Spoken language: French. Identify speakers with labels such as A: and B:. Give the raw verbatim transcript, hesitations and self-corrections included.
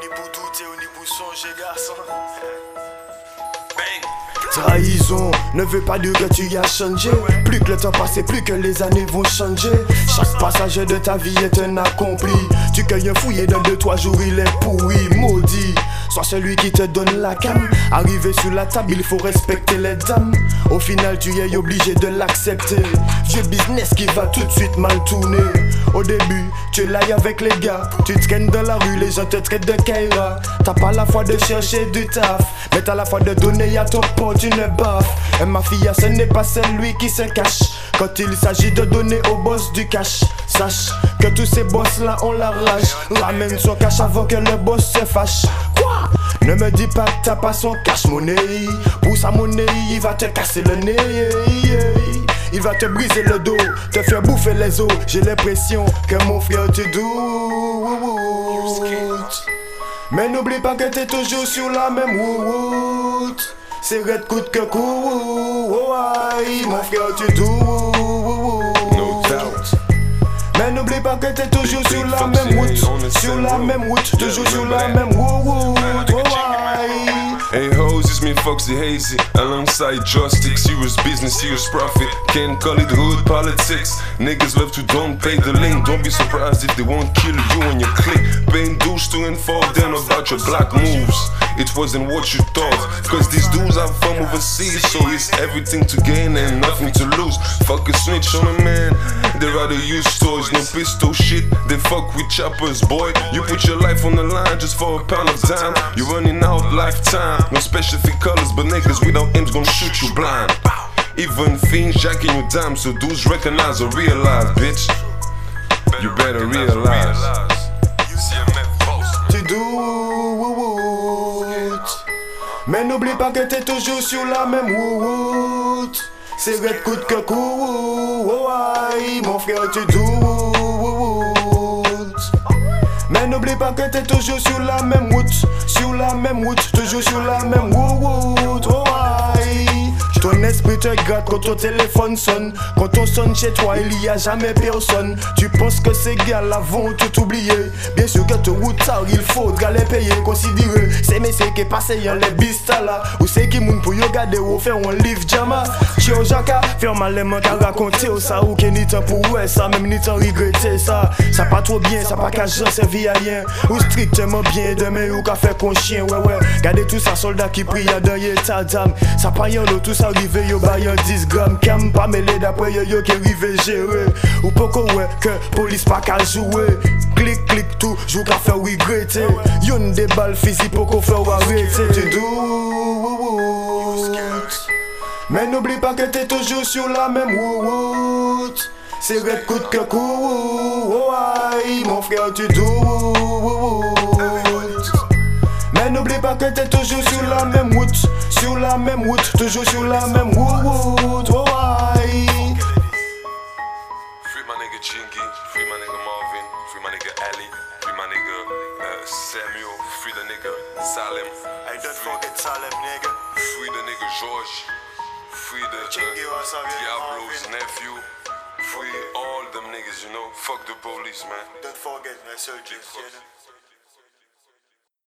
A: ni pour douter ou ni pour songer, garçon. Bang.
B: Trahison ne veut pas dire que tu as changé. Plus que le temps passe, plus que les années vont changer. Chaque passage de ta vie est un accompli. Tu cueilles un fouillé dans deux, trois jours, il est pourri, maudit. Sois celui qui te donne la cam. Arrivé sur la table, il faut respecter les dames. Au final, tu es obligé de l'accepter. Vieux business qui va tout de suite mal tourner. Au début, tu es là avec les gars. Tu traînes dans la rue, les gens te traitent de Kaira. T'as pas la foi de chercher du taf, mais t'as la foi de donner à ton pote une baffe. Et ma fille, ce n'est pas celui qui se cache quand il s'agit de donner au boss du cash. Sache que tous ces boss là ont la rage. Ramène son cash avant que le boss se fâche. Quoi? Ne me dis pas que t'as pas son cash money. Pour sa monnaie, il va te casser le nez. Il va te briser le dos, te faire bouffer les os. J'ai l'impression que mon frère te doute. Mais n'oublie pas que t'es toujours sur la même route. C'est red coûte que court. Oh aïe, mon frère tu doutes.
C: No doubt.
B: Mais n'oublie pas que t'es toujours sur la même route. Sur la même route, toujours sur la même route. Oh aïe.
C: Hey hoes, it's me Foxy Hazy, alongside Joystick. Serious business, serious profit. Can't call it hood politics. Niggas love to don't pay the link. Don't be surprised if they won't kill you and your clique. Paying dues to inform them about your black moves. It wasn't what you thought, cause these dudes are from overseas. So it's everything to gain and nothing to lose. Fuck a snitch on a man, they rather use toys, no pistol shit. They fuck with choppers, boy. You put your life on the line just for a pound of time. You're running out lifetime. No specific colors, but niggas without aims gon' shoot you blind. Even fiends jacking your dime, so dudes recognize or realize, bitch. You better realize.
B: Tu doutes. Mais n'oublie pas que t'es toujours sur la même route. C'est red coûte que court. Oh aïe, mon frère tu doutes. Mais n'oublie pas que t'es toujours sur la même route. Sur la même route, toujours sur la même route. Oh aïe. Ton esprit te gratte quand ton téléphone sonne. Quand on sonne chez toi, il y a jamais personne. Tu penses que ces gars-là vont tout oublier. Bien sûr que ton routard, il faudra les payer. Considérer ces messieurs qui passent dans les bistas là. Ou c'est qui moun pour yo garder ou faire un livre jama. Chio Jaka, faire mal les mains qu'à raconter ou ça. Ou que ni temps pour ouais ça, même ni temps regretter ça. Ça pas trop bien, ça pas qu'à j'en servi à rien. Ou strictement bien, demain ou qu'à faire con chien. Ouais ouais, gardez tout ça soldat qui prie à derrière ta dame. Ça pas y'en tout ça. Arrivé yo bayan dix grammes. Cam pas mêlé d'après yo yo qui rive gérer. Ou poko ouais que police pas qu'à jouer. Clic clic tout, jou qu'à faire regretter. Y'on des balles physiques poko faire arrêter. Tu doutes. Mais n'oublie pas que t'es toujours sur la même route. C'est red coûte que court. Oh aïe, mon frère tu doutes. Mais n'oublie pas que t'es toujours sur la même route. Sur la même route, toujours sur la même route. Oh aïe.
C: Free my nigga Chingy, free my nigga Marvin, free my nigga Ali, free my nigga uh, Samuel, free the nigga Salem.
A: Hey, don't forget Salem, nigga.
C: Free the nigga George, free the
A: Chingy
C: uh,
A: was a real
C: Diablo's
A: Marvin.
C: nephew, free all them niggas, you know. Fuck the police, man.
A: Don't forget my soldiers, you know.